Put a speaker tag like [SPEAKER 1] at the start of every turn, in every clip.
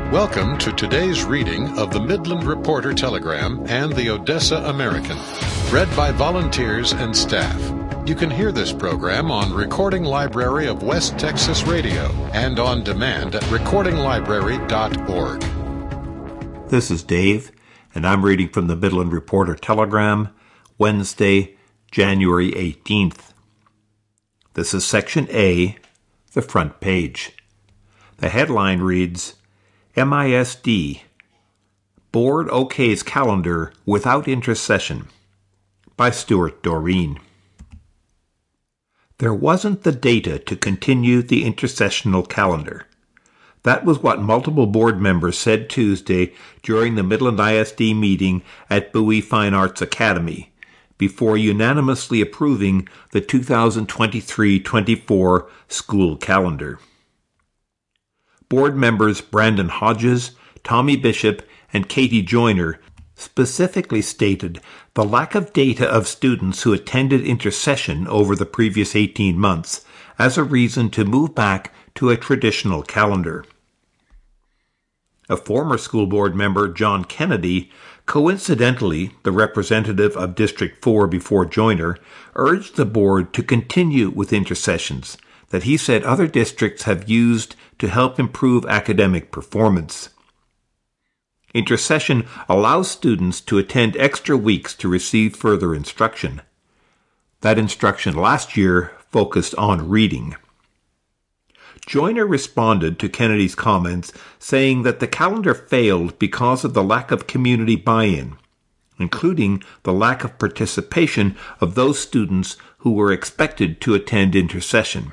[SPEAKER 1] Welcome to today's reading of the Midland Reporter Telegram and the Odessa American, read by volunteers and staff. You can hear this program on Recording Library of West Texas Radio and on demand at recordinglibrary.org.
[SPEAKER 2] This is Dave, and I'm reading from the Midland Reporter Telegram, Wednesday, January 18th. This is Section A, the front page. The headline reads, MISD, Board OK's Calendar Without Intercession, by Stuart Doreen. There wasn't the data to continue the intercessional calendar. That was what multiple board members said Tuesday during the Midland ISD meeting at Bowie Fine Arts Academy, before unanimously approving the 2023-24 school calendar. Board members Brandon Hodges, Tommy Bishop, and Katie Joyner specifically stated the lack of data of students who attended intercession over the previous 18 months as a reason to move back to a traditional calendar. A former school board member, John Kennedy, coincidentally the representative of District 4 before Joyner, urged the board to continue with intercessions that he said other districts have used to help improve academic performance. Intercession allows students to attend extra weeks to receive further instruction. That instruction last year focused on reading. Joyner responded to Kennedy's comments, saying that the calendar failed because of the lack of community buy-in, including the lack of participation of those students who were expected to attend intercession.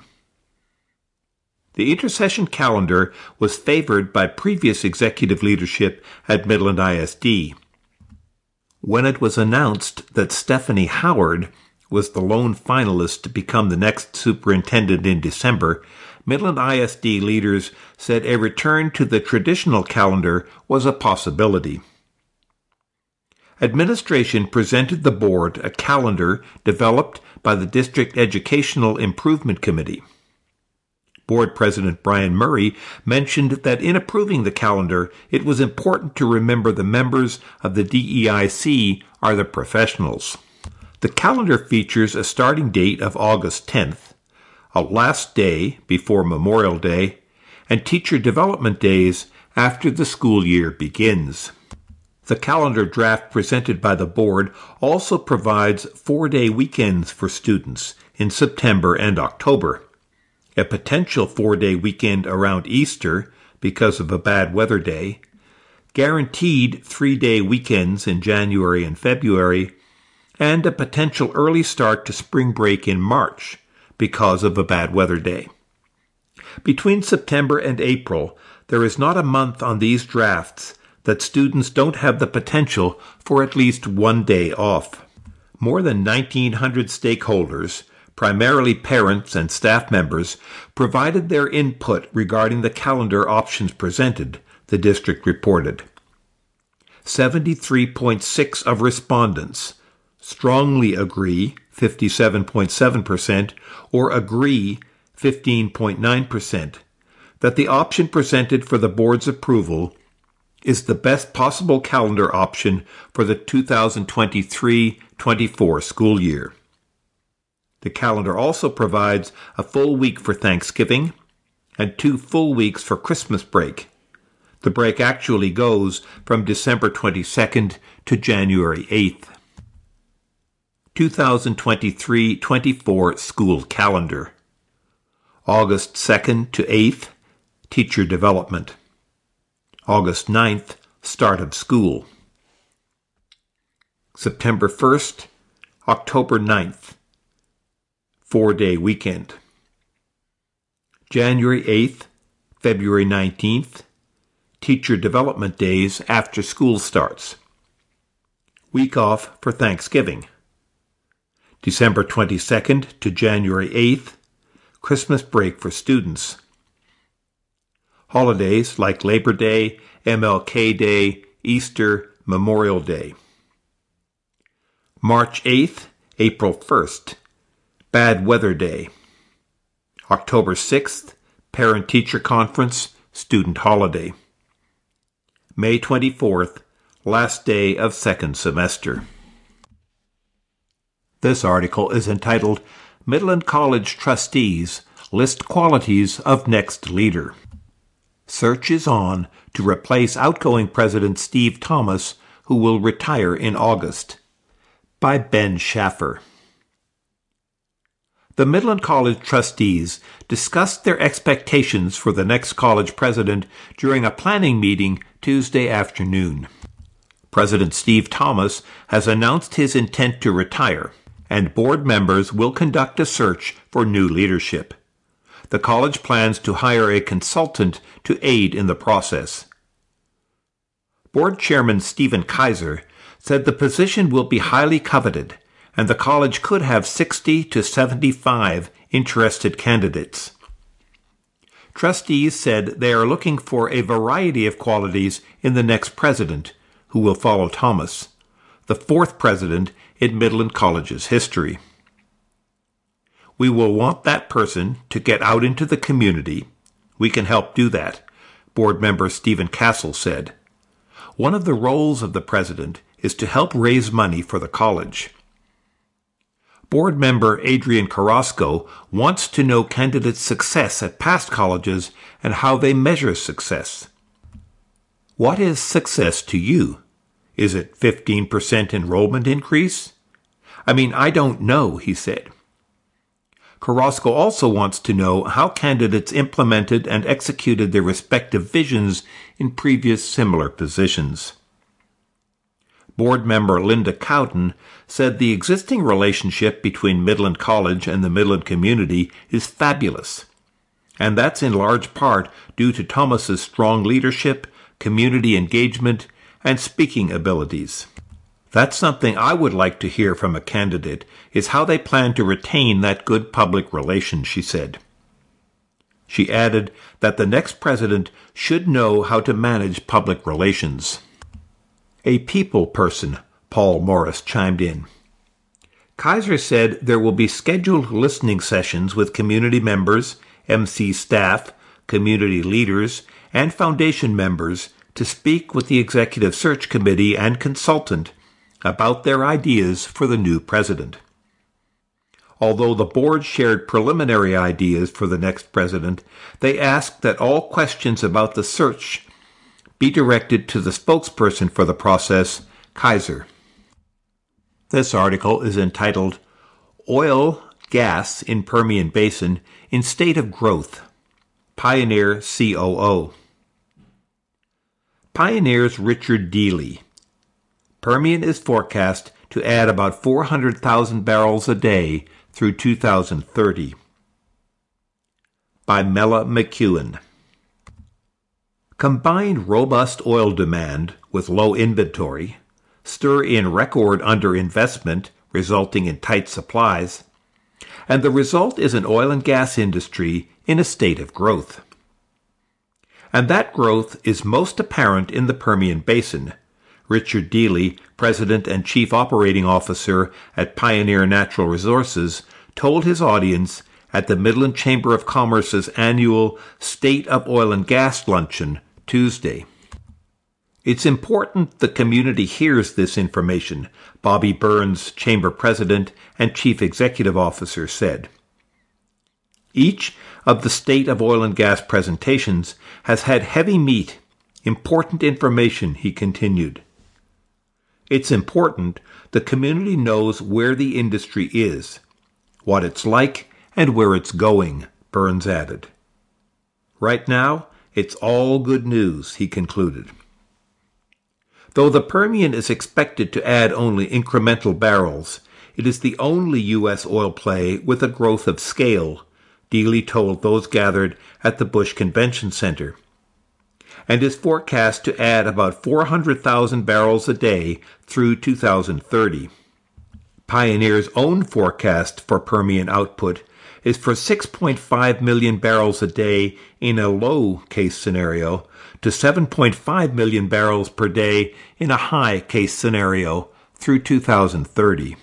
[SPEAKER 2] The intercession calendar was favored by previous executive leadership at Midland ISD. When it was announced that Stephanie Howard was the lone finalist to become the next superintendent in December, Midland ISD leaders said a return to the traditional calendar was a possibility. Administration presented the board a calendar developed by the District Educational Improvement Committee. Board President Brian Murray mentioned that in approving the calendar, it was important to remember the members of the DEIC are the professionals. The calendar features a starting date of August 10th, a last day before Memorial Day, and teacher development days after the school year begins. The calendar draft presented by the board also provides 4-day weekends for students in September and October, a potential 4-day weekend around Easter because of a bad weather day, guaranteed 3-day weekends in January and February, and a potential early start to spring break in March because of a bad weather day. Between September and April, there is not a month on these drafts that students don't have the potential for at least 1 day off. More than 1,900 stakeholders, primarily parents and staff members, provided their input regarding the calendar options presented, the district reported. 73.6% of respondents strongly agree, 57.7%, or agree, 15.9%, that the option presented for the board's approval is the best possible calendar option for the 2023-24 school year. The calendar also provides a full week for Thanksgiving and 2 full weeks for Christmas break. The break actually goes from December 22nd to January 8th. 2023-24 school calendar. August 2nd to 8th, teacher development. August 9th, start of school. September 1st, October 9th, 4-day weekend. January 8th, February 19th, teacher development days after school starts. Week off for Thanksgiving. December 22nd to January 8th, Christmas break for students. Holidays like Labor Day, MLK Day, Easter, Memorial Day. March 8th, April 1st, Bad Weather Day. October 6th, Parent-Teacher Conference, Student Holiday. May 24th, last day of second semester. This article is entitled Midland College Trustees List Qualities of Next Leader. Search is on to replace outgoing President Steve Thomas, who will retire in August. By Ben Schaffer. The Midland College trustees discussed their expectations for the next college president during a planning meeting Tuesday afternoon. President Steve Thomas has announced his intent to retire, and board members will conduct a search for new leadership. The college plans to hire a consultant to aid in the process. Board Chairman Stephen Kaiser said the position will be highly coveted, and the college could have 60 to 75 interested candidates. Trustees said they are looking for a variety of qualities in the next president, who will follow Thomas, the fourth president in Midland College's history. We will want that person to get out into the community. We can help do that, board member Stephen Castle said. One of the roles of the president is to help raise money for the college. Board member Adrian Carrasco wants to know candidates' success at past colleges and how they measure success. What is success to you? Is it 15% enrollment increase? I don't know, he said. Carrasco also wants to know how candidates implemented and executed their respective visions in previous similar positions. Board member Linda Cowden said the existing relationship between Midland College and the Midland community is fabulous, and that's in large part due to Thomas's strong leadership, community engagement, and speaking abilities. That's something I would like to hear from a candidate, is how they plan to retain that good public relation, she said. She added that the next president should know how to manage public relations. A people person, Paul Morris chimed in. Kaiser said there will be scheduled listening sessions with community members, MC staff, community leaders, and foundation members to speak with the Executive Search Committee and consultant about their ideas for the new president. Although the board shared preliminary ideas for the next president, they asked that all questions about the search be directed to the spokesperson for the process, Kaiser. This article is entitled Oil, Gas in Permian Basin in State of Growth. Pioneer COO. Pioneer's Richard Dealey. Permian is forecast to add about 400,000 barrels a day through 2030. By Mella McEwen. Combined robust oil demand with low inventory stir in record underinvestment resulting in tight supplies, and the result is an oil and gas industry in a state of growth. And that growth is most apparent in the Permian Basin. Richard Dealey, President and Chief Operating Officer at Pioneer Natural Resources, told his audience at the Midland Chamber of Commerce's annual State of Oil and Gas Luncheon Tuesday. It's important the community hears this information, Bobby Burns, Chamber President and Chief Executive Officer, said. Each of the State of Oil and Gas presentations has had heavy meat, important information, he continued. It's important the community knows where the industry is, what it's like, and where it's going, Burns added. Right now, it's all good news, he concluded. Though the Permian is expected to add only incremental barrels, it is the only U.S. oil play with a growth of scale, Dealey told those gathered at the Bush Convention Center, and is forecast to add about 400,000 barrels a day through 2030. Pioneer's own forecast for Permian output is for 6.5 million barrels a day in a low-case scenario to 7.5 million barrels per day in a high-case scenario through 2030.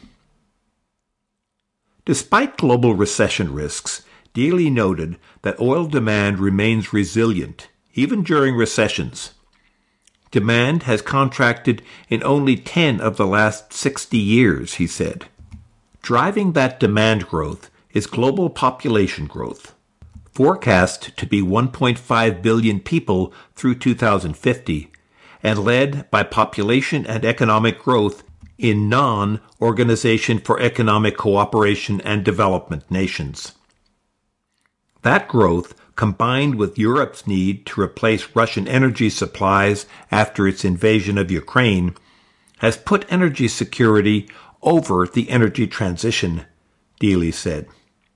[SPEAKER 2] Despite global recession risks, Dealey noted that oil demand remains resilient, even during recessions. Demand has contracted in only 10 of the last 60 years, he said. Driving that demand growth is global population growth, forecast to be 1.5 billion people through 2050, and led by population and economic growth in non-Organization for Economic Cooperation and Development nations. That growth, combined with Europe's need to replace Russian energy supplies after its invasion of Ukraine, has put energy security over the energy transition, Deely said.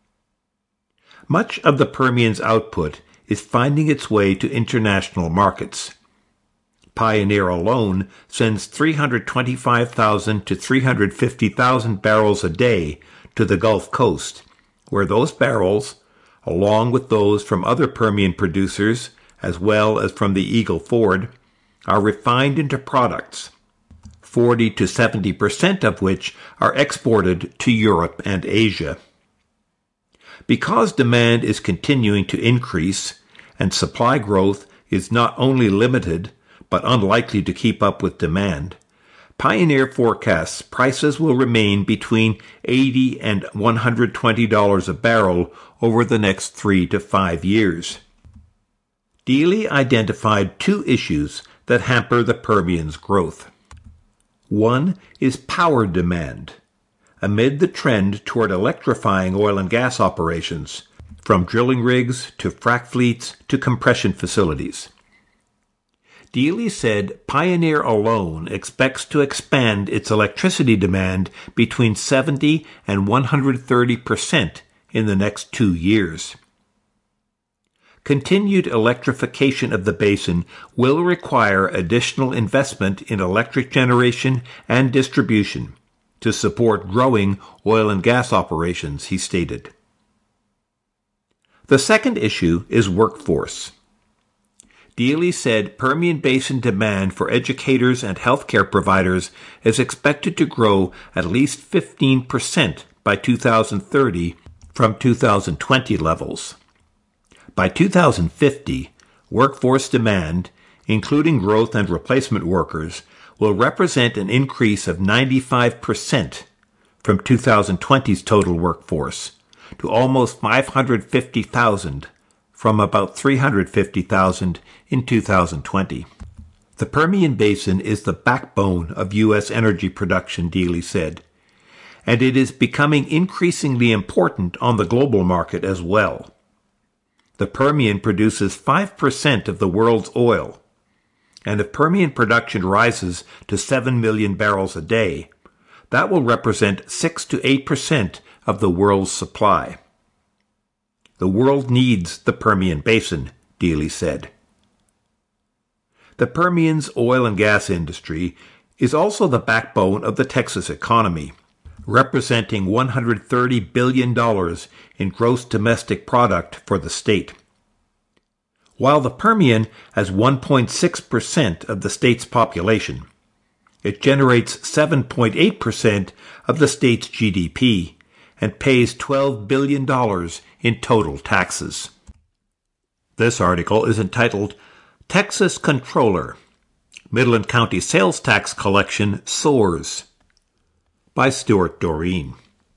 [SPEAKER 2] Much of the Permian's output is finding its way to international markets. Pioneer alone sends 325,000 to 350,000 barrels a day to the Gulf Coast, where those barrels, along with those from other Permian producers, as well as from the Eagle Ford, are refined into products, 40 to 70% of which are exported to Europe and Asia. Because demand is continuing to increase, and supply growth is not only limited, but unlikely to keep up with demand, Pioneer forecasts prices will remain between $80 and $120 a barrel over the next 3 to 5 years. Deely identified 2 issues that hamper the Permian's growth. One is power demand, amid the trend toward electrifying oil and gas operations, from drilling rigs to frac fleets to compression facilities. Deely said Pioneer alone expects to expand its electricity demand between 70 and 130% in the next 2 years. Continued electrification of the basin will require additional investment in electric generation and distribution to support growing oil and gas operations, he stated. The second issue is workforce. Deely said Permian Basin demand for educators and healthcare providers is expected to grow at least 15% by 2030 from 2020 levels. By 2050, workforce demand, including growth and replacement workers, will represent an increase of 95% from 2020's total workforce to almost 550,000 from about 350,000 in 2020. The Permian Basin is the backbone of U.S. energy production, Deely said, and it is becoming increasingly important on the global market as well. The Permian produces 5% of the world's oil, and if Permian production rises to 7 million barrels a day, that will represent 6 to 8% of the world's supply. The world needs the Permian Basin, Deely said. The Permian's oil and gas industry is also the backbone of the Texas economy, representing $130 billion in gross domestic product for the state. While the Permian has 1.6% of the state's population, it generates 7.8% of the state's GDP and pays $12 billion in total taxes. This article is entitled Texas Controller, Midland County Sales Tax Collection Soars, by Stuart Doreen.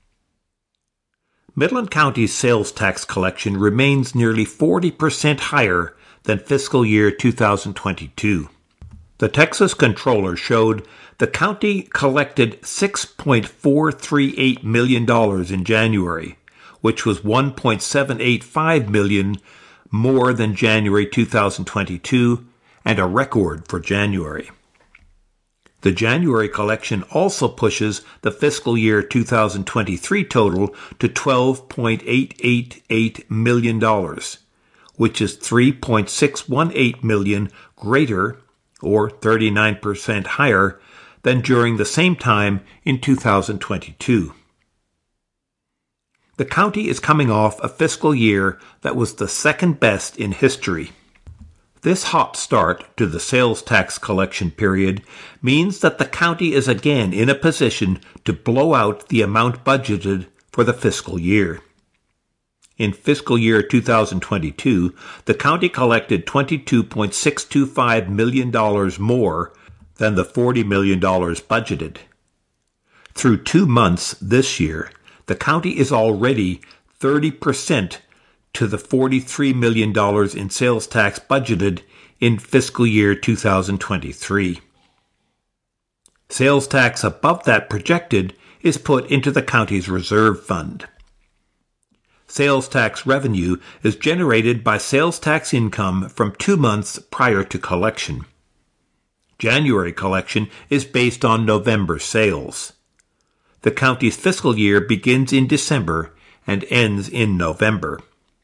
[SPEAKER 2] Midland County's sales tax collection remains nearly 40% higher than fiscal year 2022. The Texas Controller showed the county collected $6.438 million in January, which was $1.785 million more than January 2022 and a record for January. The January collection also pushes the fiscal year 2023 total to $12.888 million, which is $3.618 million greater, or 39% higher, than during the same time in 2022. The county is coming off a fiscal year that was the second best in history. This hot start to the sales tax collection period means that the county is again in a position to blow out the amount budgeted for the fiscal year. In fiscal year 2022, the county collected $22.625 million more than the $40 million budgeted. Through 2 months this year, the county is already 30% to the $43 million in sales tax budgeted in fiscal year 2023. Sales tax above that projected is put into the county's reserve fund. Sales tax revenue is generated by sales tax income from 2 months prior to collection. January collection is based on November sales. The county's fiscal year begins in December and ends in November.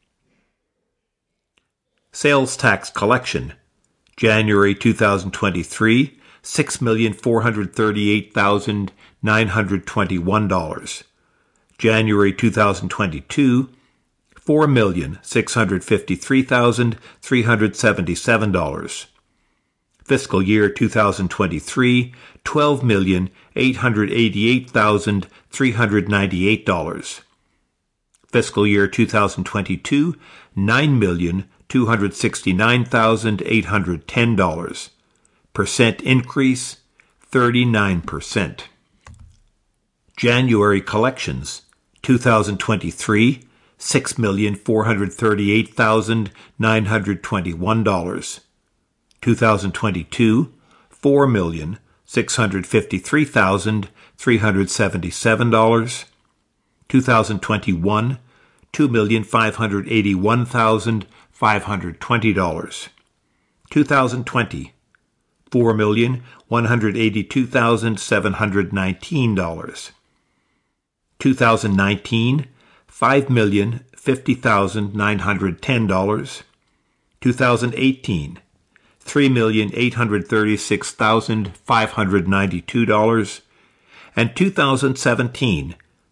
[SPEAKER 2] Sales tax collection. January 2023, $6,438,921. January 2022, $4,653,377. Fiscal year 2023, $12,888,398. Fiscal year 2022, $9,269,810. Percent increase, 39%. January collections, 2023, $6,438,921. 2022, $4,653,377. 2021, $2,581,520. 2020, $4,182,719. 2019, $5,050,910. 2018, $3,836,592, and 2017,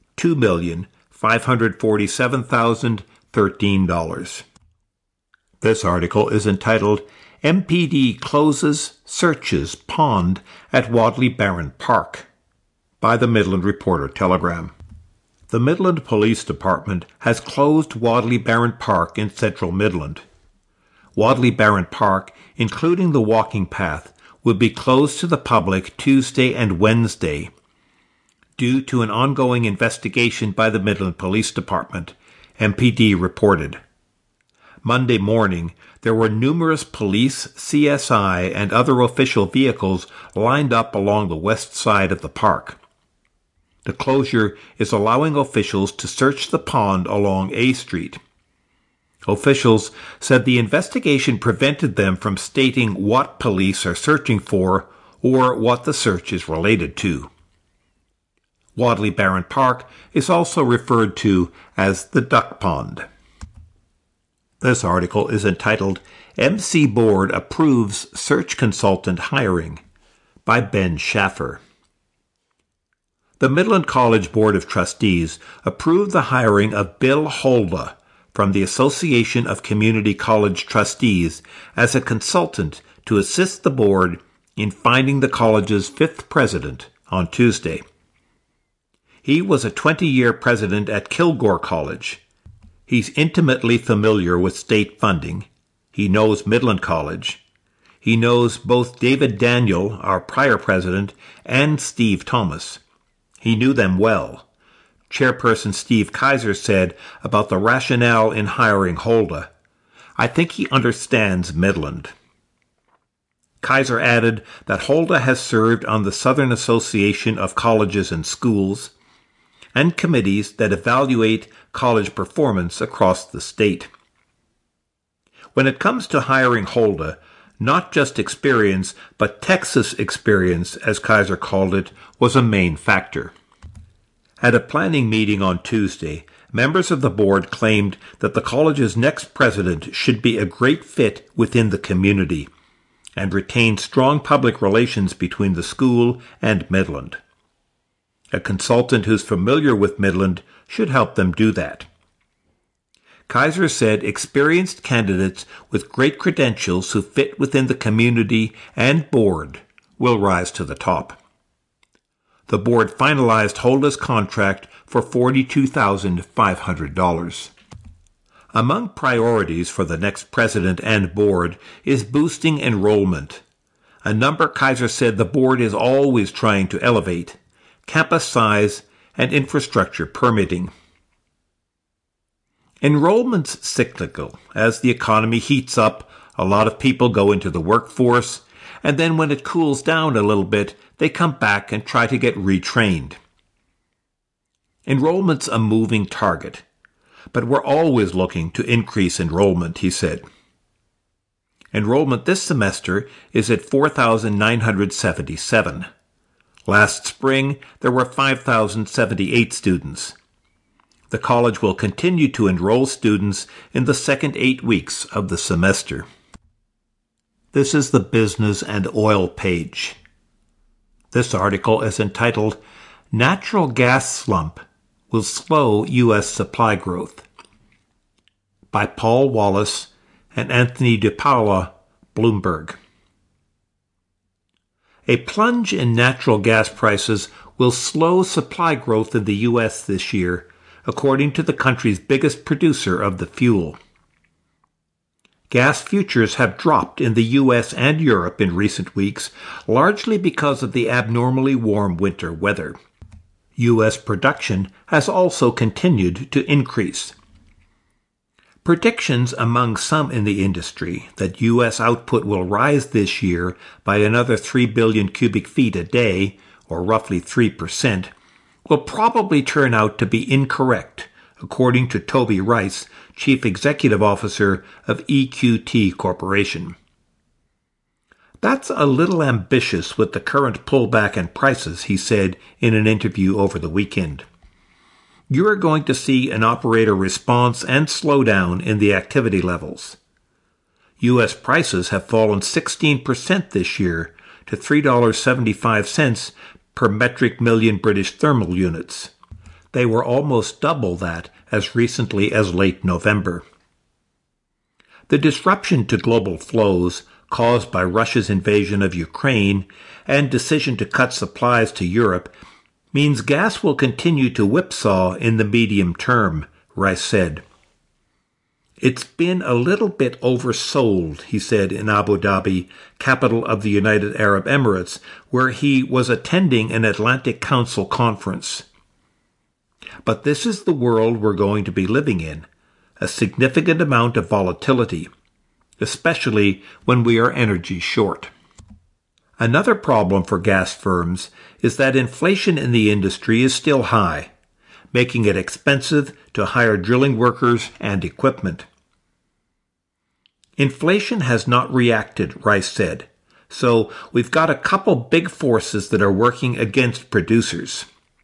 [SPEAKER 2] $2,547,013. This article is entitled, MPD Closes Searches Pond at Wadley Barron Park, by the Midland Reporter-Telegram. The Midland Police Department has closed Wadley Barron Park in central Midland. Wadley Barron Park, including the walking path, will be closed to the public Tuesday and Wednesday due to an ongoing investigation by the Midland Police Department, MPD reported. Monday morning, there were numerous police, CSI, and other official vehicles lined up along the west side of the park. The closure is allowing officials to search the pond along A Street. Officials said the investigation prevented them from stating what police are searching for or what the search is related to. Wadley Barron Park is also referred to as the Duck Pond. This article is entitled, MC Board Approves Search Consultant Hiring, by Ben Schaffer. The Midland College Board of Trustees approved the hiring of Bill Holda from the Association of Community College Trustees as a consultant to assist the board in finding the college's 5th president on Tuesday. He was a 20-year president at Kilgore College. He's intimately familiar with state funding. He knows Midland College. He knows both David Daniel, our prior president, and Steve Thomas. He knew them well. Chairperson Steve Kaiser said about the rationale in hiring Holda, I think he understands Midland. Kaiser added that Holda has served on the Southern Association of Colleges and Schools and committees that evaluate college performance across the state. When it comes to hiring Holda, not just experience, but Texas experience, as Kaiser called it, was a main factor. At a planning meeting on Tuesday, members of the board claimed that the college's next president should be a great fit within the community and retain strong public relations between the school and Midland. A consultant who's familiar with Midland should help them do that. Kaiser said experienced candidates with great credentials who fit within the community and board will rise to the top. The board finalized Holda's contract for $42,500. Among priorities for the next president and board is boosting enrollment. A number Kaiser said the board is always trying to elevate: campus size and infrastructure permitting. Enrollment's cyclical. As the economy heats up, a lot of people go into the workforce, and then when it cools down a little bit, they come back and try to get retrained. Enrollment's a moving target, but we're always looking to increase enrollment, he said. Enrollment this semester is at 4,977. Last spring, there were 5,078 students. The college will continue to enroll students in the second 8 weeks of the semester. This is the Business and Oil page. This article is entitled, "Natural Gas Slump Will Slow U.S. Supply Growth," by Paul Wallace and Anthony DePaula, Bloomberg. A plunge in natural gas prices will slow supply growth in the U.S. this year, according to the country's biggest producer of the fuel. Gas futures have dropped in the U.S. and Europe in recent weeks, largely because of the abnormally warm winter weather. U.S. production has also continued to increase. Predictions among some in the industry that U.S. output will rise this year by another 3 billion cubic feet a day, or roughly 3%, will probably turn out to be incorrect, according to Toby Rice, Chief Executive Officer of EQT Corporation. "That's a little ambitious with the current pullback in prices," he said in an interview over the weekend. "You are going to see an operator response and slowdown in the activity levels. U.S. prices have fallen 16% this year to $3.75 per metric million British thermal units. They were almost double that as recently as late November." The disruption to global flows caused by Russia's invasion of Ukraine and decision to cut supplies to Europe means gas will continue to whipsaw in the medium term, Rice said. "It's been a little bit oversold," he said in Abu Dhabi, capital of the United Arab Emirates, where he was attending an Atlantic Council conference. "But this is the world we're going to be living in, a significant amount of volatility, especially when we are energy short." Another problem for gas firms is that inflation in the industry is still high, making it expensive to hire drilling workers and equipment. "Inflation has not reacted," Rice said, "so we've got a couple big forces that are working against producers."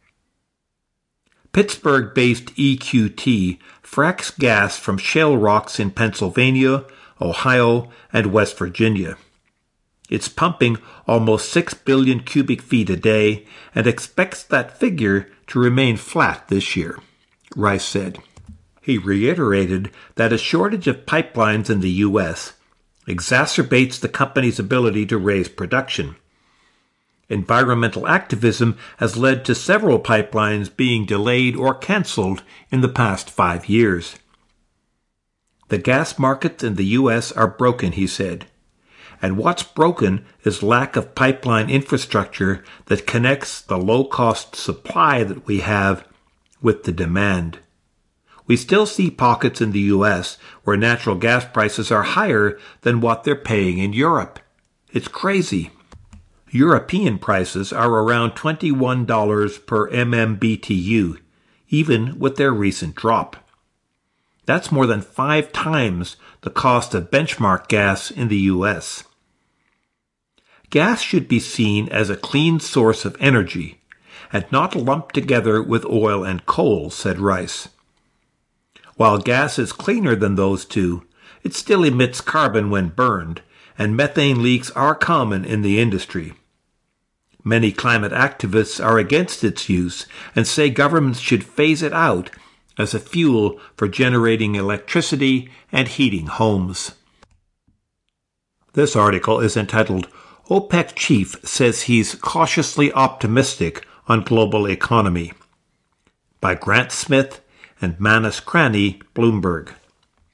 [SPEAKER 2] Pittsburgh-based EQT fracks gas from shale rocks in Pennsylvania, Ohio, and West Virginia. It's pumping almost 6 billion cubic feet a day and expects that figure to remain flat this year, Rice said. He reiterated that a shortage of pipelines in the U.S. exacerbates the company's ability to raise production. Environmental activism has led to several pipelines being delayed or canceled in the past 5 years. "The gas markets in the U.S. are broken," he said. "And what's broken is lack of pipeline infrastructure that connects the low-cost supply that we have with the demand. We still see pockets in the U.S. where natural gas prices are higher than what they're paying in Europe. It's crazy. European prices are around $21 per MMBTU, even with their recent drop. That's more than 5 times the cost of benchmark gas in the U.S. Gas should be seen as a clean source of energy and not lumped together with oil and coal," said Rice. "While gas is cleaner than those two, it still emits carbon when burned, and methane leaks are common in the industry. Many climate activists are against its use and say governments should phase it out as a fuel for generating electricity and heating homes." This article is entitled, "OPEC Chief Says He's Cautiously Optimistic on Global Economy," by Grant Smith and Manus Cranny, Bloomberg.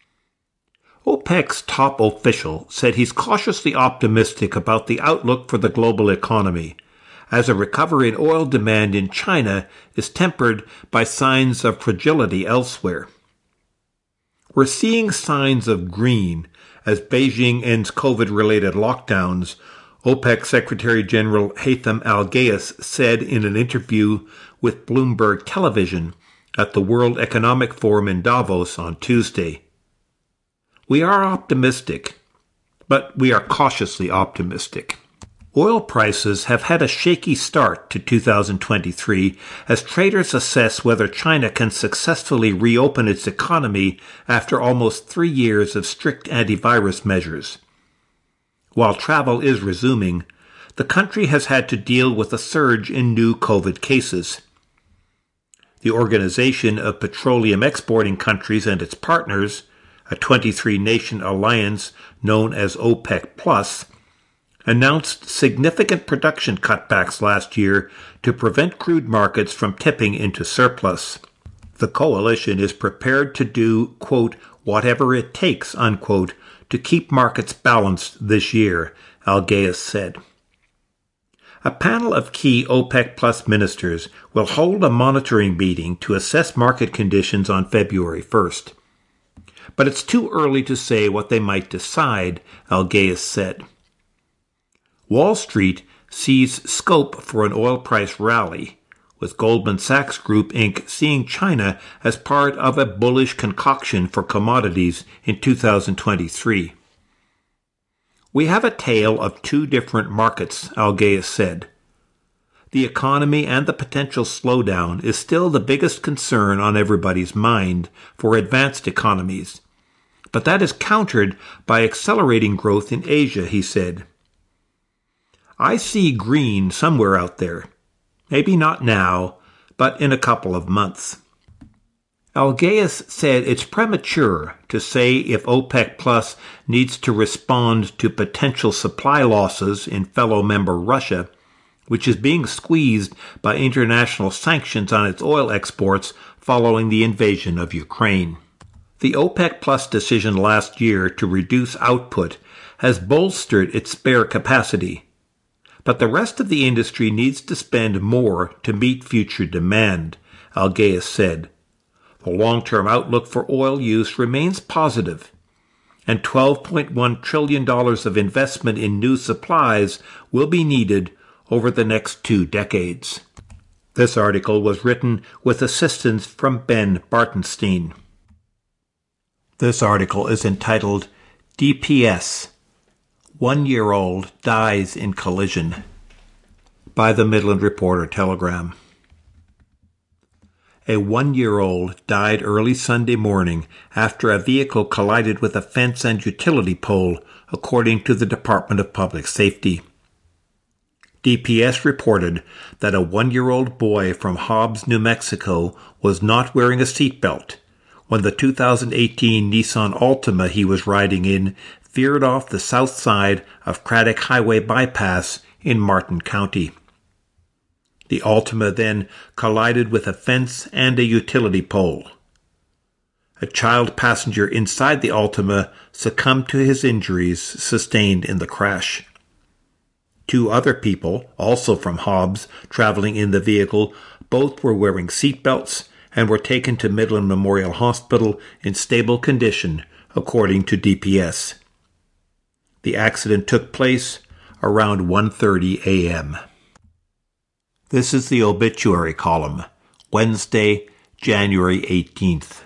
[SPEAKER 2] OPEC's top official said he's cautiously optimistic about the outlook for the global economy, as a recovery in oil demand in China is tempered by signs of fragility elsewhere. We're seeing signs of green as Beijing ends COVID-related lockdowns, OPEC Secretary General Haytham Al-Ghayas said in an interview with Bloomberg Television at the World Economic Forum in Davos on Tuesday. We are optimistic, but we are cautiously optimistic. Oil prices have had a shaky start to 2023 as traders assess whether China can successfully reopen its economy after almost 3 years of strict antivirus measures. While travel is resuming, the country has had to deal with a surge in new COVID cases. The Organization of Petroleum Exporting Countries and its partners, a 23-nation alliance known as OPEC+, announced significant production cutbacks last year to prevent crude markets from tipping into surplus. The coalition is prepared to do, quote, whatever it takes, unquote, to keep markets balanced this year, Al-Ghayas said. A panel of key OPEC+ ministers will hold a monitoring meeting to assess market conditions on February 1st. But it's too early to say what they might decide, Al-Ghayas said. Wall Street sees scope for an oil price rally, with Goldman Sachs Group Inc. seeing China as part of a bullish concoction for commodities in 2023. We have a tale of two different markets, Al-Ghayas said. The economy and the potential slowdown is still the biggest concern on everybody's mind for advanced economies, but that is countered by accelerating growth in Asia, he said. I see green somewhere out there. Maybe not now, but in a couple of months. Al-Ghayas said it's premature to say if OPEC+ needs to respond to potential supply losses in fellow member Russia, which is being squeezed by international sanctions on its oil exports following the invasion of Ukraine. The OPEC+ decision last year to reduce output has bolstered its spare capacity, but the rest of the industry needs to spend more to meet future demand, Al-Ghayas said. The long-term outlook for oil use remains positive, and $12.1 trillion of investment in new supplies will be needed over the next 2 decades. This article was written with assistance from Ben Bartenstein. This article is entitled DPS, 1-year-old dies in collision, by the Midland Reporter Telegram. A 1-year-old died early Sunday morning after a vehicle collided with a fence and utility pole, according to the Department of Public Safety. DPS reported that a 1-year-old boy from Hobbs, New Mexico, was not wearing a seatbelt when the 2018 Nissan Altima he was riding in veered off the south side of Craddock Highway bypass in Martin County. The Altima then collided with a fence and a utility pole. A child passenger inside the Altima succumbed to his injuries sustained in the crash. 2 other people, also from Hobbs, traveling in the vehicle, both were wearing seatbelts and were taken to Midland Memorial Hospital in stable condition, according to DPS. The accident took place around 1:30 a.m. This is the obituary column, Wednesday, January 18th.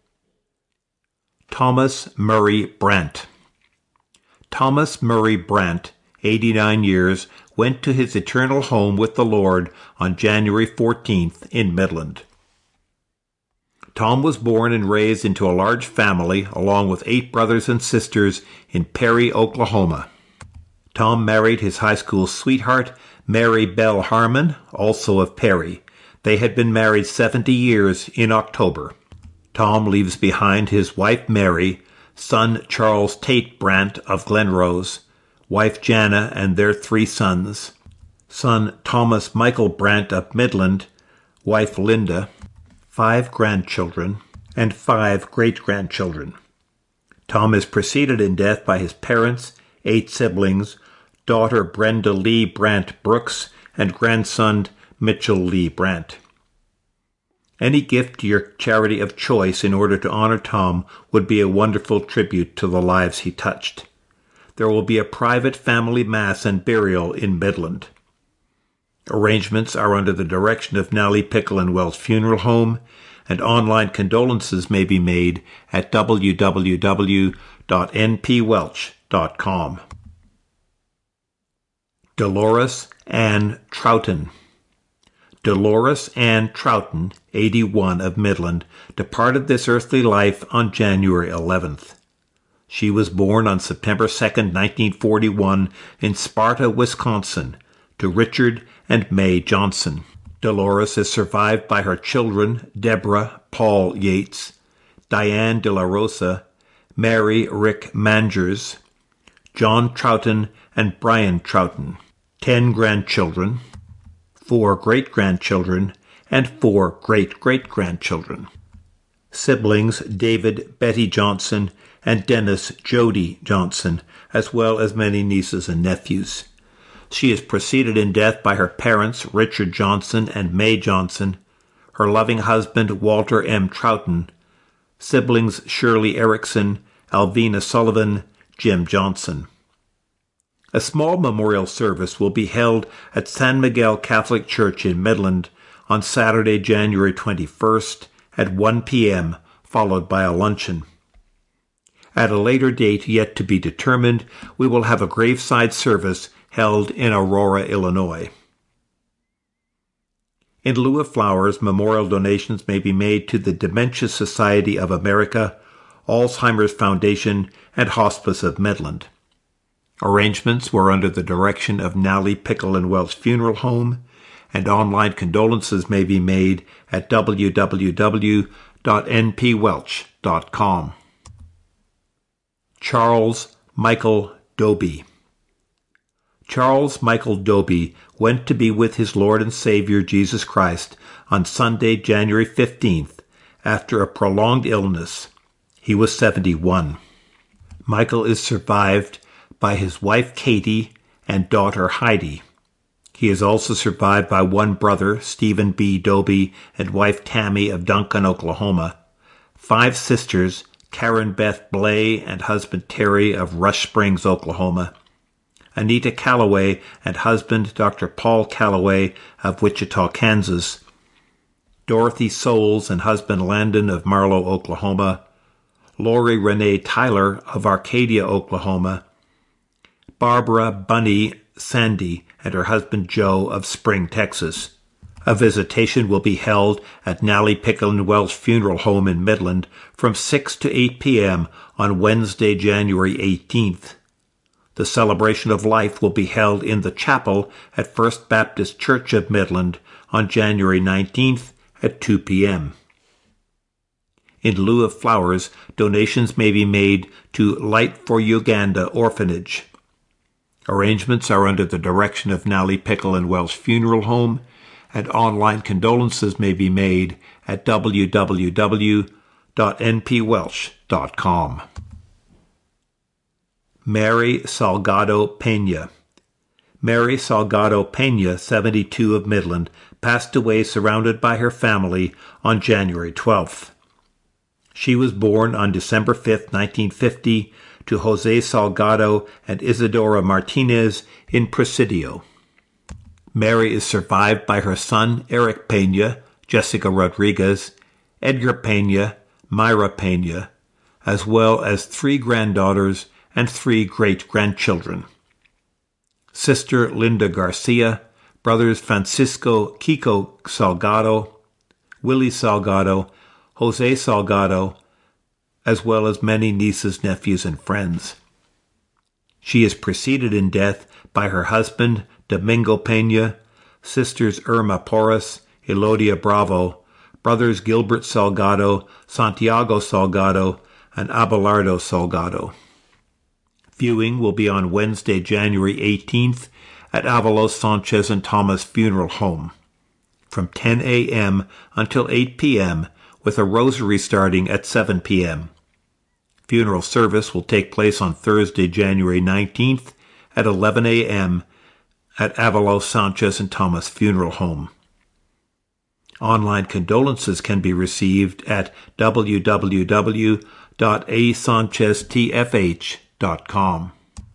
[SPEAKER 2] Thomas Murray Brandt. Thomas Murray Brandt, 89 years, went to his eternal home with the Lord on January 14th in Midland. Tom was born and raised into a large family along with 8 brothers and sisters in Perry, Oklahoma. Tom married his high school sweetheart, Mary Bell Harmon, also of Perry. They had been married 70 years in October. Tom leaves behind his wife Mary, son Charles Tate Brandt of Glenrose, wife Jana and their 3 sons, son Thomas Michael Brandt of Midland, wife Linda, 5 grandchildren, and 5 great-grandchildren. Tom is preceded in death by his parents, 8 siblings, daughter Brenda Lee Brandt Brooks, and grandson Mitchell Lee Brandt. Any gift to your charity of choice in order to honor Tom would be a wonderful tribute to the lives he touched. There will be a private family mass and burial in Midland. Arrangements are under the direction of Nally Pickle and Wells Funeral Home, and online condolences may be made at www.npwelch.com. Dolores Ann Troughton. Dolores Ann Troughton, 81, of Midland, departed this earthly life on January 11th. She was born on September 2, 1941, in Sparta, Wisconsin, to Richard and May Johnson. Dolores is survived by her children, Deborah Paul Yates, Diane De La Rosa, Mary Rick Mangers, John Troughton, and Brian Troughton. 10 grandchildren, 4 great-grandchildren, and 4 great-great-grandchildren. Siblings David Betty Johnson and Dennis Jody Johnson, as well as many nieces and nephews. She is preceded in death by her parents, Richard Johnson and May Johnson, her loving husband, Walter M. Troughton, siblings Shirley Erickson, Alvina Sullivan, Jim Johnson. A small memorial service will be held at San Miguel Catholic Church in Midland on Saturday, January 21st at 1 p.m., followed by a luncheon. At a later date yet to be determined, we will have a graveside service held in Aurora, Illinois. In lieu of flowers, memorial donations may be made to the Dementia Society of America, Alzheimer's Foundation, and Hospice of Midland. Arrangements were under the direction of Nally Pickle and Wells Funeral Home, and online condolences may be made at www.npwelch.com. Charles Michael Doby. Charles Michael Doby went to be with his Lord and Savior Jesus Christ on Sunday, January 15th, after a prolonged illness. He was 71. Michael is survived by his wife Katie and daughter Heidi. He is also survived by one brother, Stephen B. Doby, and wife Tammy of Duncan, Oklahoma, 5 sisters, Karen Beth Blay and husband Terry of Rush Springs, Oklahoma, Anita Calloway and husband Dr. Paul Calloway of Wichita, Kansas, Dorothy Souls and husband Landon of Marlow, Oklahoma, Lori Renee Tyler of Arcadia, Oklahoma, Barbara Bunny Sandy and her husband Joe of Spring, Texas. A visitation will be held at Nally Pickle and Wells Funeral Home in Midland from 6 to 8 p.m. on Wednesday, January 18th. The celebration of life will be held in the chapel at First Baptist Church of Midland on January 19th at 2 p.m. In lieu of flowers, donations may be made to Light for Uganda Orphanage. Arrangements are under the direction of Nally Pickle and Wells Funeral Home, and online condolences may be made at www.npwelch.com. Mary Salgado Pena. Mary Salgado Pena, 72, of Midland, passed away surrounded by her family on January 12th. She was born on December 5, 1950, to Jose Salgado and Isadora Martinez in Presidio. Mary is survived by her son Eric Pena, Jessica Rodriguez, Edgar Pena, Myra Pena, as well as 3 granddaughters and 3 great-grandchildren. Sister Linda Garcia, brothers Francisco Kiko Salgado, Willie Salgado, Jose Salgado, as well as many nieces, nephews, and friends. She is preceded in death by her husband, Domingo Pena, sisters Irma Porras, Elodia Bravo, brothers Gilbert Salgado, Santiago Salgado, and Abelardo Salgado. Viewing will be on Wednesday, January 18th at Avalos Sanchez and Thomas Funeral Home from 10 a.m. until 8 p.m. with a rosary starting at 7 p.m. Funeral service will take place on Thursday, January 19th at 11 a.m. at Avalos Sanchez and Thomas Funeral Home. Online condolences can be received at www.asancheztfh.com.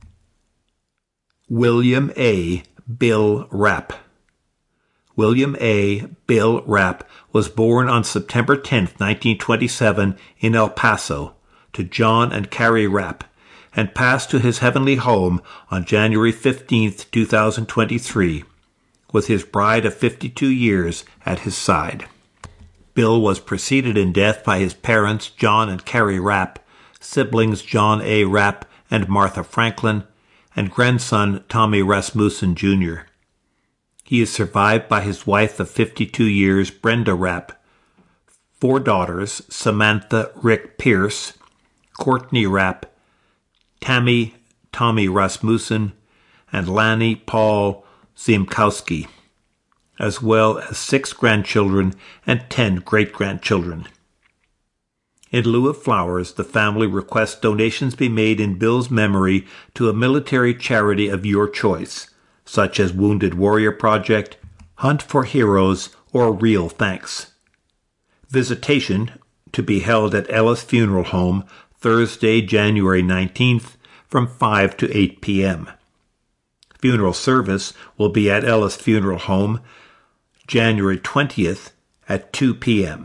[SPEAKER 2] William A. Bill Rapp. William A. Bill Rapp was born on September 10, 1927 in El Paso to John and Carrie Rapp, and passed to his heavenly home on January 15, 2023, with his bride of 52 years at his side. Bill was preceded in death by his parents, John and Carrie Rapp, siblings John A. Rapp and Martha Franklin, and grandson Tommy Rasmussen Jr. He is survived by his wife of 52 years, Brenda Rapp, 4 daughters, Samantha Rick Pierce, Courtney Rapp, Tommy Rasmussen, and Lanny Paul Ziemkowski, as well as 6 grandchildren and 10 great-grandchildren. In lieu of flowers, the family requests donations be made in Bill's memory to a military charity of your choice, such as Wounded Warrior Project, Hunt for Heroes, or Real Thanks. Visitation to be held at Ellis Funeral Home Thursday, January 19th from 5 to 8 p.m. Funeral service will be at Ellis Funeral Home January 20th at 2 p.m.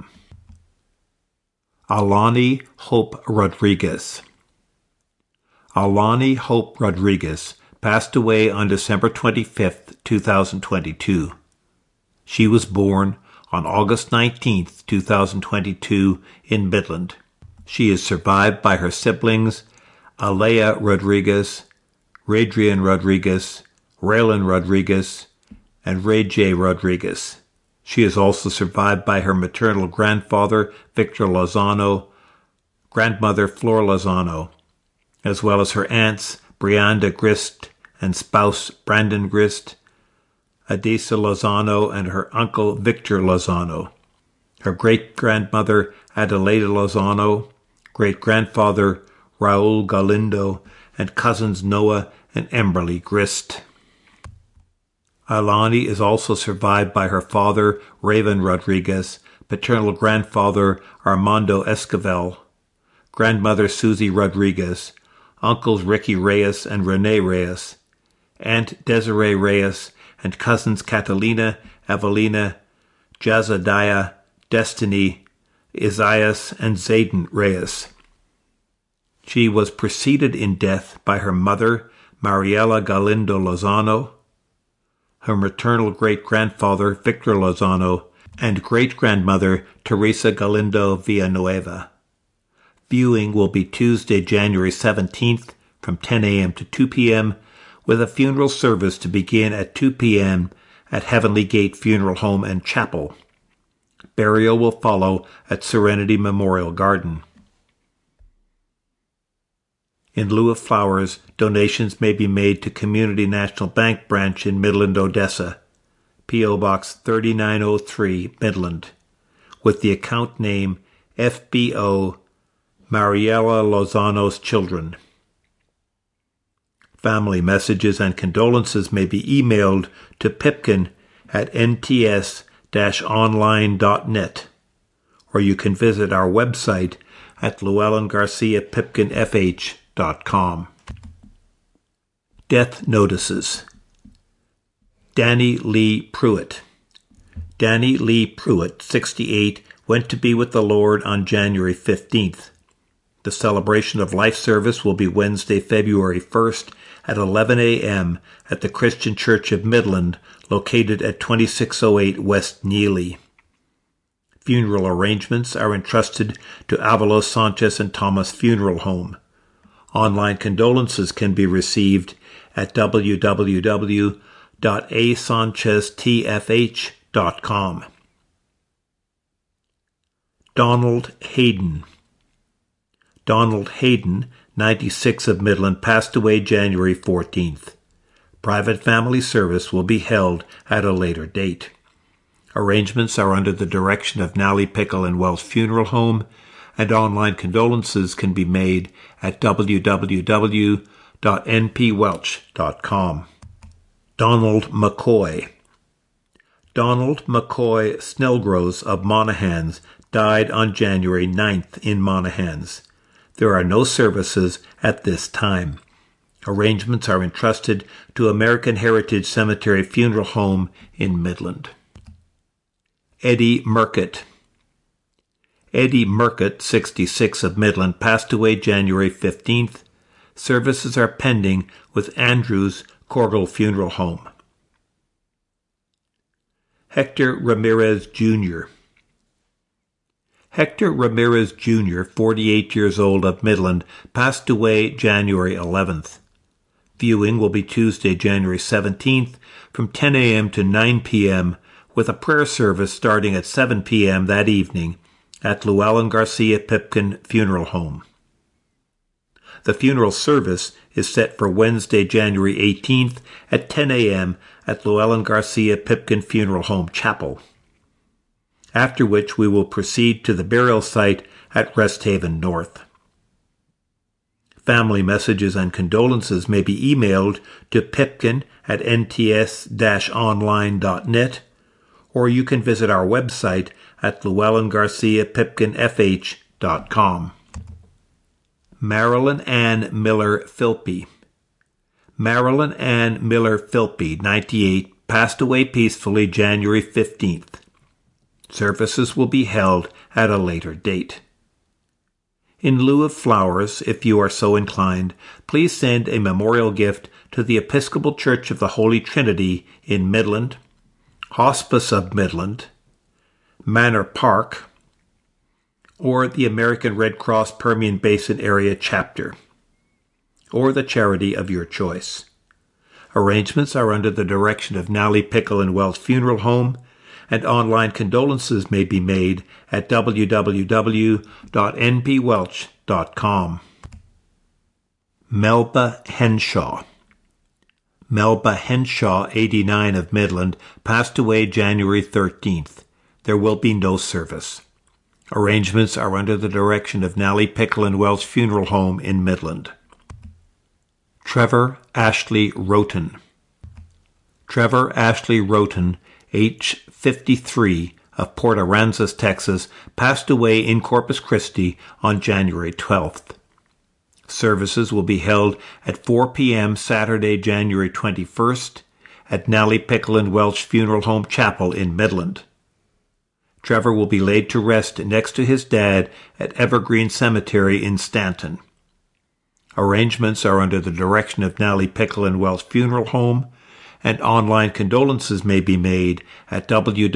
[SPEAKER 2] Alani Hope Rodriguez. Alani Hope Rodriguez passed away on December 25, 2022. She was born on August 19, 2022 in Midland. She is survived by her siblings Alea Rodriguez, Radrian Rodriguez, Raylan Rodriguez, and Ray J. Rodriguez. She is also survived by her maternal grandfather, Victor Lozano, grandmother Flor Lozano, as well as her aunts, Brianda Grist and spouse Brandon Grist, Adisa Lozano, and her uncle Victor Lozano, her great-grandmother Adelaida Lozano, great-grandfather Raul Galindo, and cousins Noah and Emberly Grist. Alani is also survived by her father, Raven Rodriguez, paternal grandfather Armando Esquivel, grandmother Susie Rodriguez, uncles Ricky Reyes and Rene Reyes, aunt Desiree Reyes, and cousins Catalina, Evelina, Jazadiah, Destiny, Isaias, and Zayden Reyes. She was preceded in death by her mother, Mariela Galindo Lozano, her maternal great-grandfather, Victor Lozano, and great-grandmother, Teresa Galindo Villanueva. Viewing will be Tuesday, January 17th from 10 a.m. to 2 p.m., with a funeral service to begin at 2 p.m. at Heavenly Gate Funeral Home and Chapel. Burial will follow at Serenity Memorial Garden. In lieu of flowers, donations may be made to Community National Bank branch in Midland, Odessa, P.O. Box 3903, Midland, with the account name FBO Mariela Lozano's Children. Family messages and condolences may be emailed to Pipkin at nts-online.net, or you can visit our website at LlewelynGarciaPipkinFH.com. Death notices. Danny Lee Pruitt. Danny Lee Pruitt, 68, went to be with the Lord on January 15th. The celebration of life service will be Wednesday, February 1st at 11 a.m. at the Christian Church of Midland, located at 2608 West Neely. Funeral arrangements are entrusted to Avalos Sanchez and Thomas Funeral Home. Online condolences can be received at www.asancheztfh.com. Donald Hayden. Donald Hayden, 96 of Midland, passed away January 14th. Private family service will be held at a later date. Arrangements are under the direction of Nally Pickle and Wells Funeral Home, and online condolences can be made at www.npwelch.com. Donald McCoy. Donald McCoy Snellgrose of Monahans died on January 9th in Monahans. There are no services at this time. Arrangements are entrusted to American Heritage Cemetery Funeral Home in Midland. Eddie Murcutt. Eddie Murcutt, 66, of Midland, passed away January 15th. Services are pending with Andrews Corgle Funeral Home. Hector Ramirez, Jr. Hector Ramirez, Jr., 48 years old, of Midland, passed away January 11th. Viewing will be Tuesday, January 17th, from 10 a.m. to 9 p.m., with a prayer service starting at 7 p.m. that evening at Llewellyn Garcia Pipkin Funeral Home. The funeral service is set for Wednesday, January 18th at 10 a.m. at Llewellyn Garcia Pipkin Funeral Home Chapel, after which we will proceed to the burial site at Rest Haven North. Family messages and condolences may be emailed to pipkin@nts-online.net, or you can visit our website at llewellyngarciapipkinfh.com. Marilyn Ann Miller Philpy. Marilyn Ann Miller Philpy, 98, passed away peacefully January 15th. Services will be held at a later date. In lieu of flowers, if you are so inclined, please send a memorial gift to the Episcopal Church of the Holy Trinity in Midland, Hospice of Midland, Manor Park, or the American Red Cross Permian Basin Area Chapter, or the charity of your choice. Arrangements are under the direction of Nally Pickle and Welch Funeral Home, and online condolences may be made at www.npwelch.com. Melba Henshaw. Melba Henshaw, 89, of Midland, passed away January 13th. There will be no service. Arrangements are under the direction of Nally Pickle and Welch Funeral Home in Midland. Trevor Ashley Roten. Trevor Ashley Roten, age 53, of Port Aransas, Texas, passed away in Corpus Christi on January 12th. Services will be held at 4 p.m. Saturday, January 21st, at Nally Pickle and Welch Funeral Home Chapel in Midland. Trevor will be laid to rest next to his dad at Evergreen Cemetery in Stanton. Arrangements are under the direction of Nally Pickle and Welch Funeral Home, and online condolences may be made at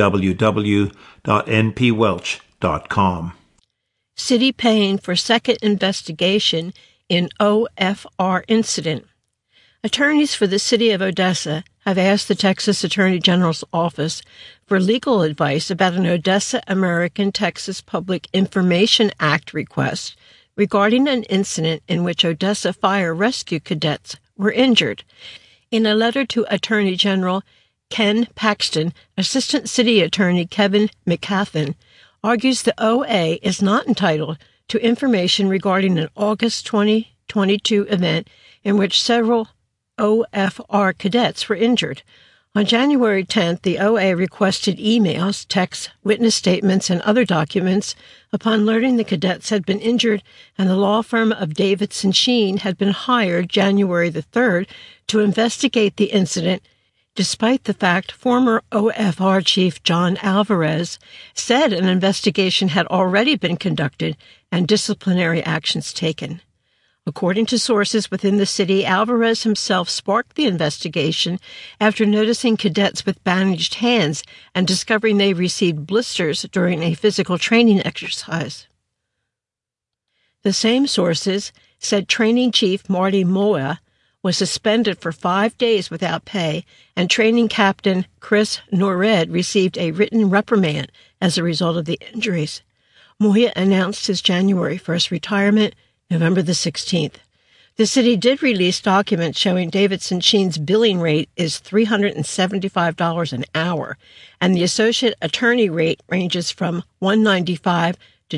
[SPEAKER 2] www.npwelch.com.
[SPEAKER 3] City paying for second investigation in OFR incident. Attorneys for the city of Odessa have asked the Texas Attorney General's office for legal advice about an Odessa American Texas Public Information Act request regarding an incident in which Odessa fire rescue cadets were injured. In a letter to Attorney General Ken Paxton, Assistant City Attorney Kevin McCaffin argues the OA is not entitled to information regarding an August 2022 event in which several OFR cadets were injured. On January 10th, the OA requested emails, texts, witness statements, and other documents upon learning the cadets had been injured and the law firm of Davidson Sheen had been hired January the 3rd to investigate the incident, despite the fact former OFR Chief John Alvarez said an investigation had already been conducted and disciplinary actions taken. According to sources within the city, Alvarez himself sparked the investigation after noticing cadets with bandaged hands and discovering they received blisters during a physical training exercise. The same sources said Training Chief Marty Moya was suspended for 5 days without pay, and Training Captain Chris Norred received a written reprimand as a result of the injuries. Moya announced his January 1st retirement November the 16th. The city did release documents showing Davidson Sheen's billing rate is $375 an hour, and the associate attorney rate ranges from $195 to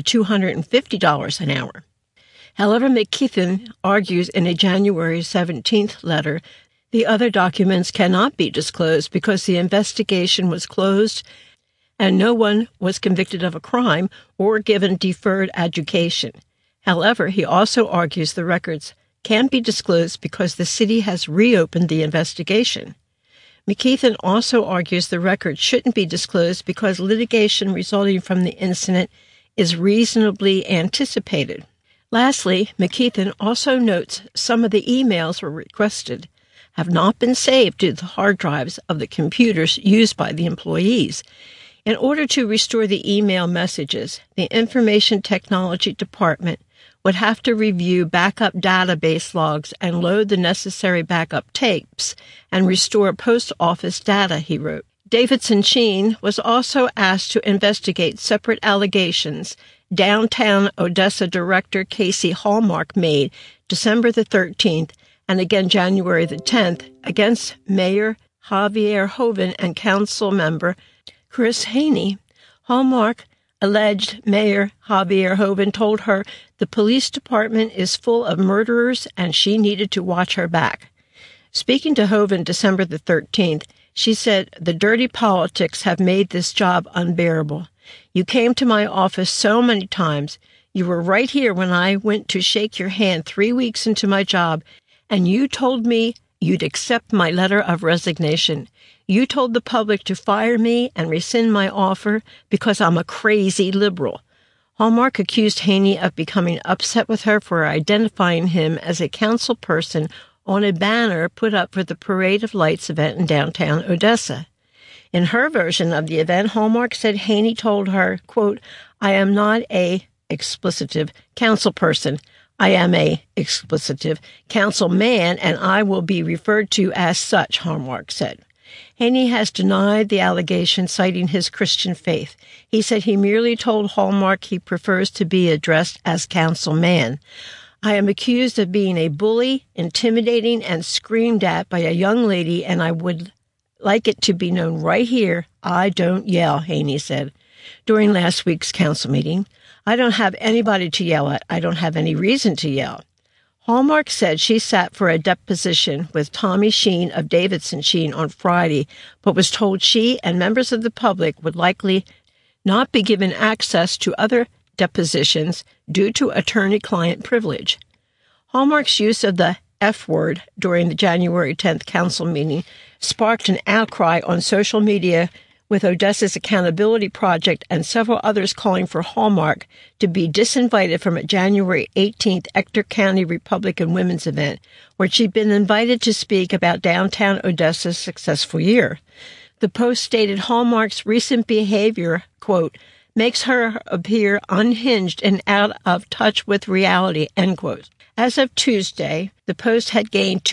[SPEAKER 3] $250 an hour. However, McKeithen argues in a January 17th letter the other documents cannot be disclosed because the investigation was closed and no one was convicted of a crime or given deferred adjudication. However, he also argues the records can be disclosed because the city has reopened the investigation. McKeithen also argues the records shouldn't be disclosed because litigation resulting from the incident is reasonably anticipated. Lastly, McKeithen also notes some of the emails were requested have not been saved to the hard drives of the computers used by the employees. In order to restore the email messages, the Information Technology Department would have to review backup database logs and load the necessary backup tapes and restore post office data, he wrote. Davidson Sheen was also asked to investigate separate allegations Downtown Odessa Director Casey Hallmark made December the 13th and again January the 10th against Mayor Javier Hoven and council member Chris Haney. Hallmark alleged Mayor Javier Hoven told her the police department is full of murderers and she needed to watch her back. Speaking to Hoven December the 13th, she said, "The dirty politics have made this job unbearable. You came to my office so many times. You were right here when I went to shake your hand 3 weeks into my job, and you told me you'd accept my letter of resignation. You told the public to fire me and rescind my offer because I'm a crazy liberal." Hallmark accused Haney of becoming upset with her for identifying him as a council person on a banner put up for the Parade of Lights event in downtown Odessa. In her version of the event, Hallmark said Haney told her, quote, "I am not a explicitive council person. I am a explicitive council man, and I will be referred to as such," Hallmark said. Haney has denied the allegation, citing his Christian faith. He said he merely told Hallmark he prefers to be addressed as council man. "I am accused of being a bully, intimidating, and screamed at by a young lady, and I would like it to be known right here, I don't yell," Haney said. During last week's council meeting, "I don't have anybody to yell at. I don't have any reason to yell." Hallmark said she sat for a deposition with Tommy Sheen of Davidson Sheen on Friday, but was told she and members of the public would likely not be given access to other depositions due to attorney-client privilege. Hallmark's use of the F word during the January 10th council meeting sparked an outcry on social media, with Odessa's Accountability Project and several others calling for Hallmark to be disinvited from a January 18th Ector County Republican Women's event, where she'd been invited to speak about downtown Odessa's successful year. The Post stated Hallmark's recent behavior, quote, "makes her appear unhinged and out of touch with reality," end quote. As of Tuesday, the Post had gained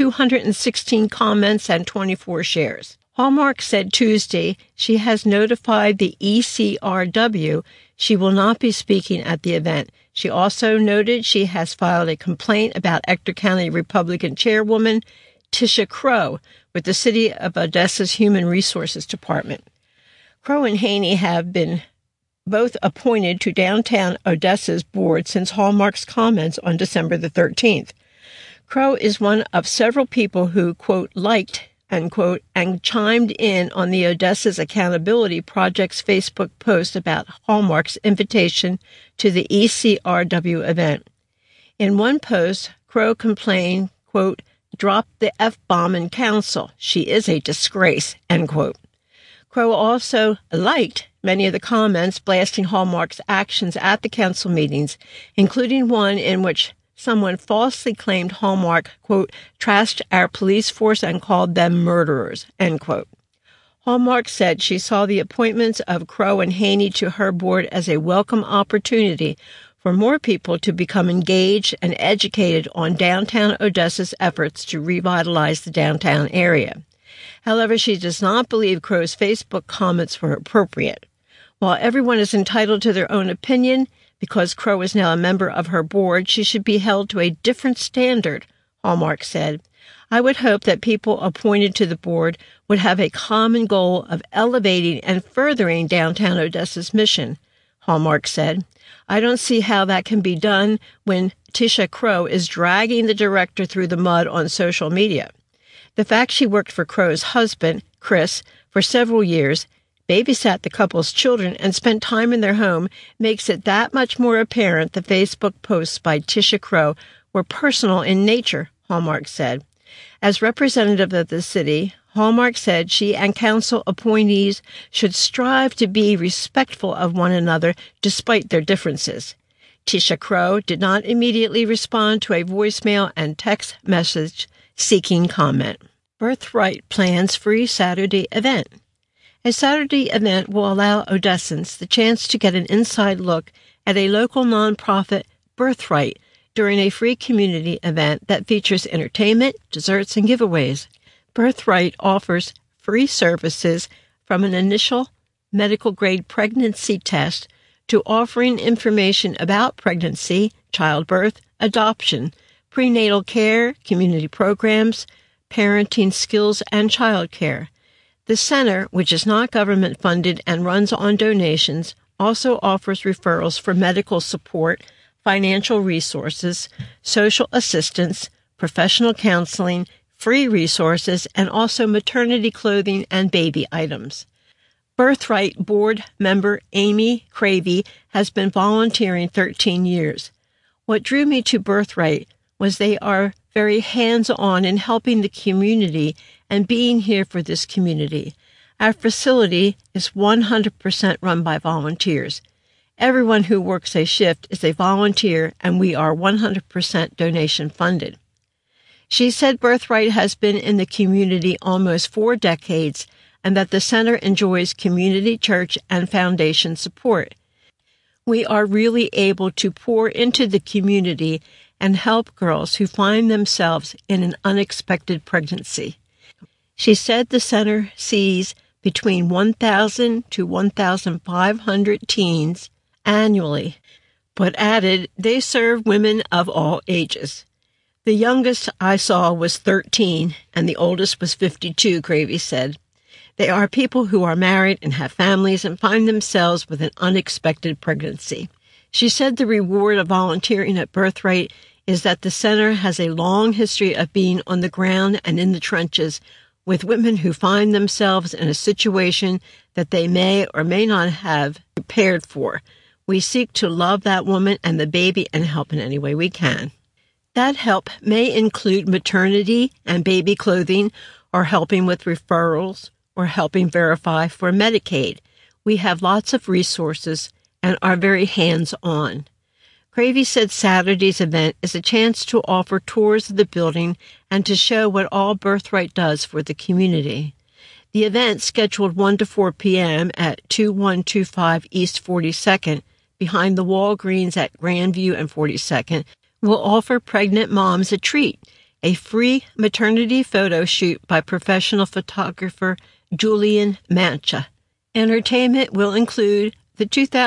[SPEAKER 3] 216 comments and 24 shares. Hallmark said Tuesday she has notified the ECRW she will not be speaking at the event. She also noted she has filed a complaint about Ector County Republican Chairwoman Tisha Crow with the City of Odessa's Human Resources Department. Crow and Haney have been both appointed to downtown Odessa's board since Hallmark's comments on December the 13th. Crow is one of several people who, quote, liked, unquote, and chimed in on the Odessa's Accountability Project's Facebook post about Hallmark's invitation to the ECRW event. In one post, Crow complained, quote, "drop the F-bomb in council. She is a disgrace," end quote. Crow also liked many of the comments blasting Hallmark's actions at the council meetings, including one in which someone falsely claimed Hallmark, quote, "trashed our police force and called them murderers," end quote. Hallmark said she saw the appointments of Crow and Haney to her board as a welcome opportunity for more people to become engaged and educated on downtown Odessa's efforts to revitalize the downtown area. However, she does not believe Crow's Facebook comments were appropriate. While everyone is entitled to their own opinion, because Crow is now a member of her board, she should be held to a different standard, Hallmark said. "I would hope that people appointed to the board would have a common goal of elevating and furthering downtown Odessa's mission," Hallmark said. I don't see how that can be done when Tisha Crowe is dragging the director through the mud on social media. The fact she worked for Crowe's husband, Chris, for several years, babysat the couple's children, and spent time in their home makes it that much more apparent the Facebook posts by Tisha Crowe were personal in nature, Hallmark said. As representative of the city, Hallmark said she and council appointees should strive to be respectful of one another despite their differences. Tisha Crowe did not immediately respond to a voicemail and text message seeking comment. Birthright plans free Saturday event. A Saturday event will allow Odessans the chance to get an inside look at a local nonprofit, Birthright, during a free community event that features entertainment, desserts, and giveaways. Birthright offers free services from an initial medical-grade pregnancy test to offering information about pregnancy, childbirth, adoption, prenatal care, community programs, parenting skills, and child care. The center, which is not government-funded and runs on donations, also offers referrals for medical support, financial resources, social assistance, professional counseling, free resources, and also maternity clothing and baby items. Birthright board member Amy Cravey has been volunteering 13 years. What drew me to Birthright was they are very hands-on in helping the community and being here for this community. Our facility is 100% run by volunteers. Everyone who works a shift is a volunteer, and we are 100% donation funded. She said Birthright has been in the community almost 4 decades and that the center enjoys community, church, and foundation support. We are really able to pour into the community and help girls who find themselves in an unexpected pregnancy. She said the center sees between 1,000 to 1,500 teens annually, but added they serve women of all ages. The youngest I saw was 13, and the oldest was 52, Cravey said. They are people who are married and have families and find themselves with an unexpected pregnancy. She said the reward of volunteering at Birthright is that the center has a long history of being on the ground and in the trenches with women who find themselves in a situation that they may or may not have prepared for. We seek to love that woman and the baby and help in any way we can. That help may include maternity and baby clothing, or helping with referrals, or helping verify for Medicaid. We have lots of resources and are very hands-on. Cravey said Saturday's event is a chance to offer tours of the building and to show what all Birthright does for the community. The event, scheduled 1 to 4 p.m. at 2125 East 42nd, behind the Walgreens at Grandview and 42nd, will offer pregnant moms a treat, a free maternity photo shoot by professional photographer Julian Mancha. Entertainment will include the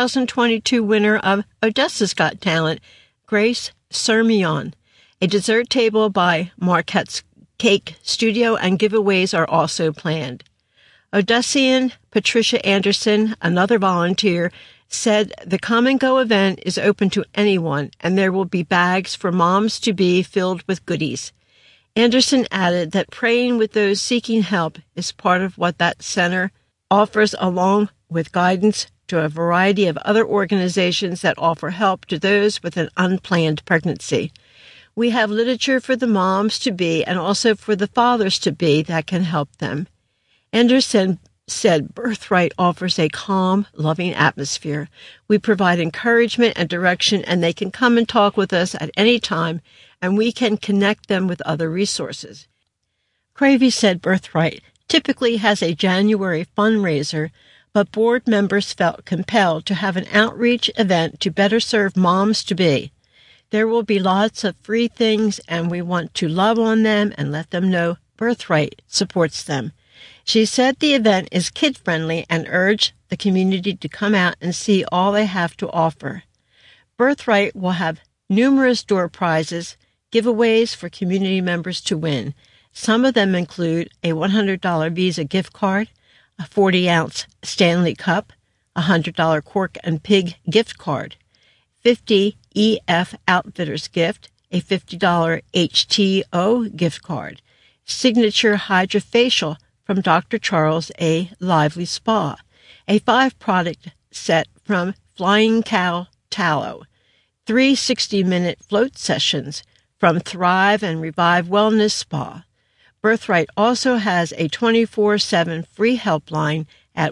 [SPEAKER 3] 2022 winner of Odessa's Got Talent, Grace Sermion. A dessert table by Marquette's Cake Studio and giveaways are also planned. Odessian Patricia Anderson, another volunteer, said the Come and Go event is open to anyone and there will be bags for moms-to-be filled with goodies. Anderson added that praying with those seeking help is part of what that center offers, along with guidance to a variety of other organizations that offer help to those with an unplanned pregnancy. We have literature for the moms-to-be and also for the fathers-to-be that can help them. Anderson said Birthright offers a calm, loving atmosphere. We provide encouragement and direction, and they can come and talk with us at any time, and we can connect them with other resources. Cravey said Birthright typically has a January fundraiser, but board members felt compelled to have an outreach event to better serve moms-to-be. There will be lots of free things, and we want to love on them and let them know Birthright supports them. She said the event is kid-friendly and urged the community to come out and see all they have to offer. Birthright will have numerous door prizes, giveaways for community members to win. Some of them include a $100 Visa gift card, a 40-ounce Stanley Cup, a $100 Cork and Pig gift card, $50 EF Outfitters gift, a $50 HTO gift card, Signature Hydrofacial from Dr. Charles A. Lively Spa, a 5-product set from Flying Cow Tallow, 3 60-minute float sessions from Thrive and Revive Wellness Spa. Birthright also has a 24/7 free helpline at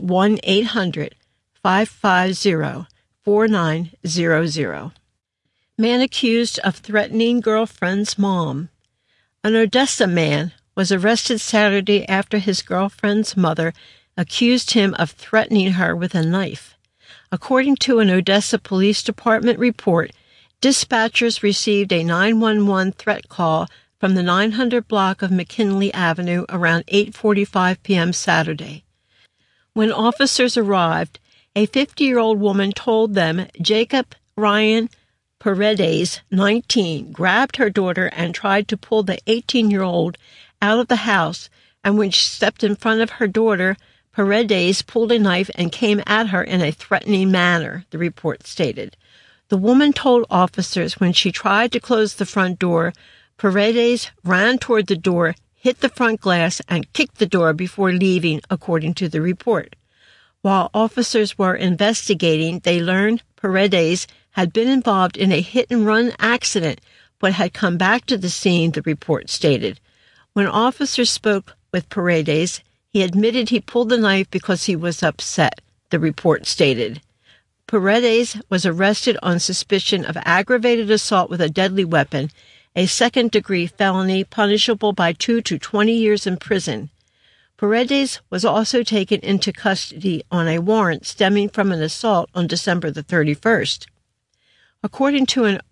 [SPEAKER 3] 1-800-550-4900. Man accused of threatening girlfriend's mom. An Odessa man was arrested Saturday after his girlfriend's mother accused him of threatening her with a knife. According to an Odessa Police Department report, dispatchers received a 911 threat call from the 900 block of McKinley Avenue around 8:45 p.m. Saturday. When officers arrived, a 50-year-old woman told them Jacob Ryan Paredes, 19, grabbed her daughter and tried to pull the 18-year-old out of the house, and when she stepped in front of her daughter, Paredes pulled a knife and came at her in a threatening manner, the report stated. The woman told officers when she tried to close the front door, Paredes ran toward the door, hit the front glass, and kicked the door before leaving, according to the report. While officers were investigating, they learned Paredes had been involved in a hit-and-run accident, but had come back to the scene, the report stated. When officers spoke with Paredes, he admitted he pulled the knife because he was upset, the report stated. Paredes was arrested on suspicion of aggravated assault with a deadly weapon, a second-degree felony punishable by 2 to 20 years in prison. Paredes was also taken into custody on a warrant stemming from an assault on December the 31st. According to an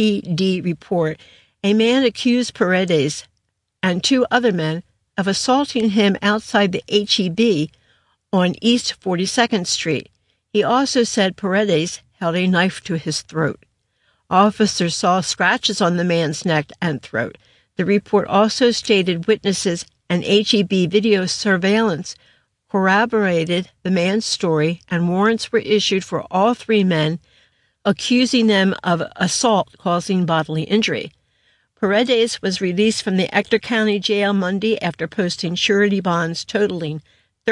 [SPEAKER 3] OPD report, a man accused Paredes and 2 other men of assaulting him outside the H-E-B on East 42nd Street. He also said Paredes held a knife to his throat. Officers saw scratches on the man's neck and throat. The report also stated witnesses and H-E-B video surveillance corroborated the man's story, and warrants were issued for all 3 men, accusing them of assault causing bodily injury. Paredes was released from the Ector County Jail Monday after posting surety bonds totaling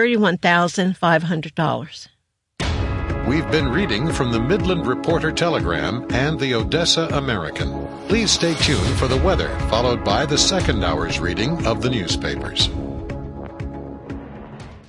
[SPEAKER 3] $31,500.
[SPEAKER 1] We've been reading from the Midland Reporter Telegram and the Odessa American. Please stay tuned for the weather, followed by the second hour's reading of the newspapers.